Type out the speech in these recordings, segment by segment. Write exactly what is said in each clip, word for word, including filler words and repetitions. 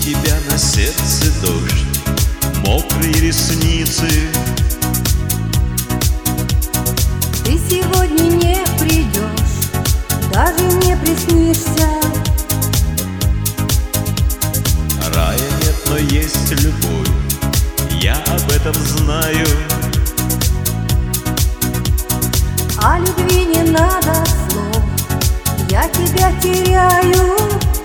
тебя на сердце дождь, мокрые ресницы. Ты сегодня не придешь, даже не приснишься. Рая нет, но есть любовь, я об этом знаю. О любви не надо слов, я тебя теряю.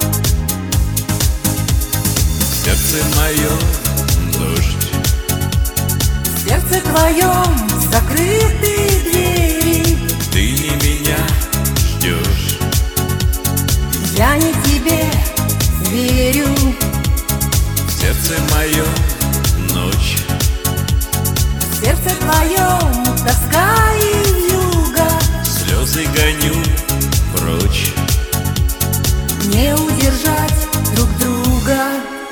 В сердце моем дождь, В сердце твоем закрыты двери. ты не меня ждешь, Я не тебе верю. в сердце моем ночь, В сердце твоем тоска и вьюга. слезы гоню прочь. Не удержать друг друга.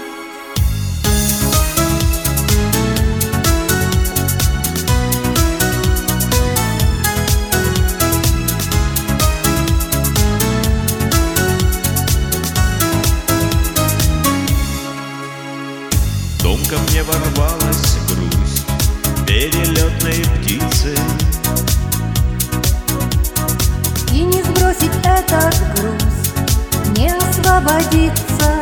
В дом ко мне ворвалась грусть перелетной птицы. И не сбросить этот груз, не освободиться.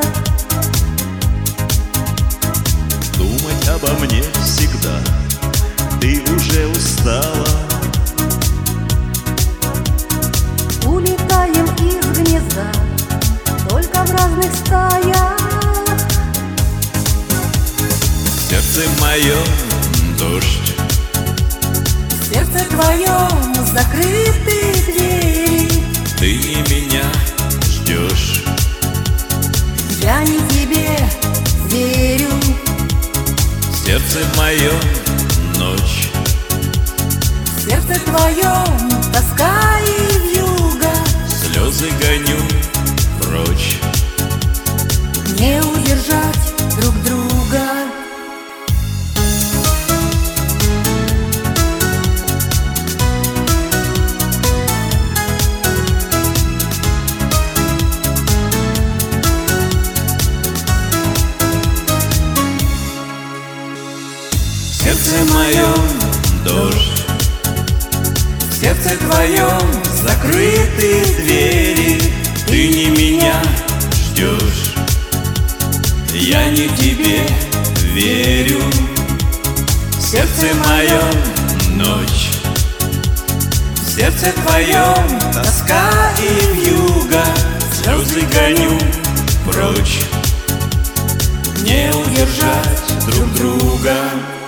Думать обо мне всегда, ты уже устала. Улетаем из гнезда, только в разных стаях. В сердце моем дождь, В сердце твоем закрыты двери. ты не меня ждешь, Я не тебе верю. в сердце моем ночь, В сердце твоем тоска и вьюга. слезы гоню прочь. Не удержать друг друга. В сердце моем дождь, в сердце твоем закрыты двери. Ты не меня ждешь, я не тебе верю. В сердце моем ночь, в сердце твоем тоска и вьюга. Слезы гоню прочь, не удержать друг друга.